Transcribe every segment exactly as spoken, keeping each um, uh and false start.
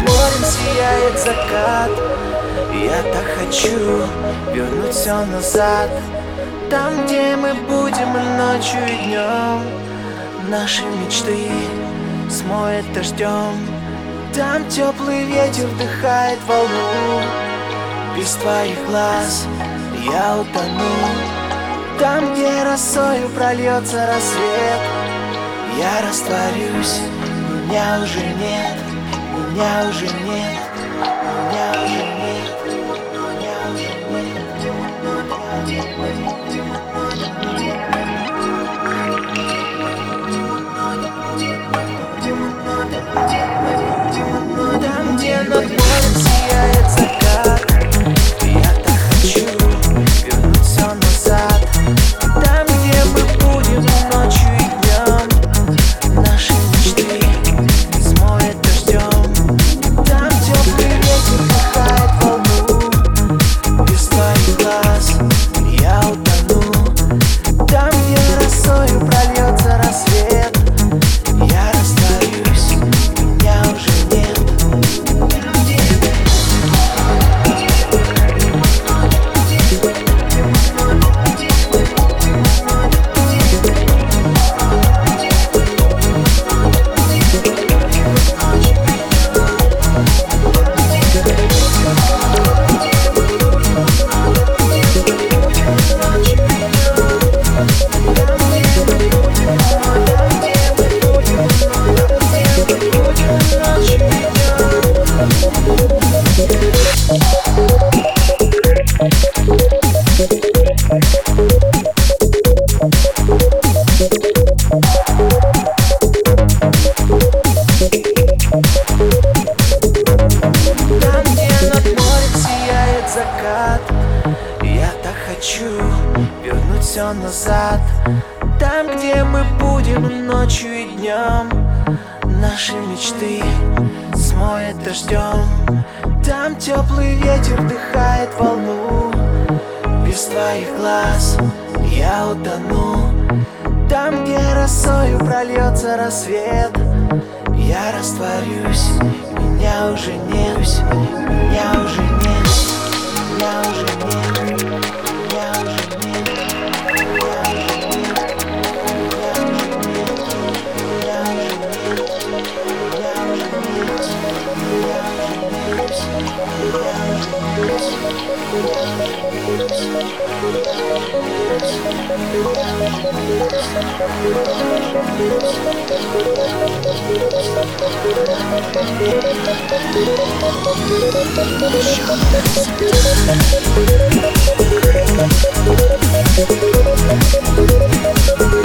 морем сияет закат. Я так хочу вернуть все назад. Там, где мы будем и ночью, и днем. Наши мечты смоет дождем. Там теплый ветер вдыхает волну. Без твоих глаз я утону. Там, где росою прольется рассвет, я растворюсь, меня уже нет, меня уже нет, меня уже нет, меня уже нет. Там, где над морем сияет закат, я так хочу вернуть все назад. Там, где мы будем ночью и днем. Наши мечты смоет дождем. Там теплый ветер вдыхает волну. Без твоих глаз я утону. Там, где росою прольется рассвет, я растворюсь, меня уже нет. Я так хочу вернуть все назад. Там, где мы будем ночью и днем. Наши мечты смоет дождем. Там теплый ветер вдыхает волну. Без твоих глаз я утону. Там, где росою прольется рассвет, я растворюсь, меня уже нет, меня уже нет. Меня уже нет, меня уже нет, меня уже нет, меня уже нет, меня уже нет,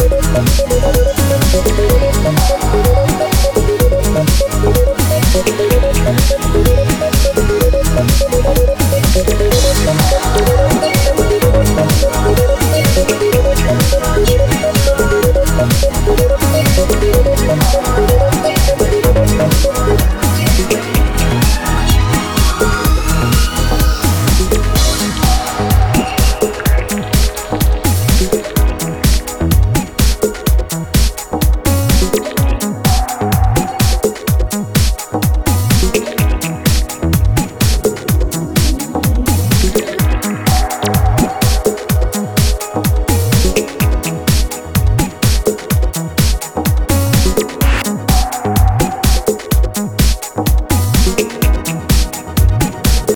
меня уже нет.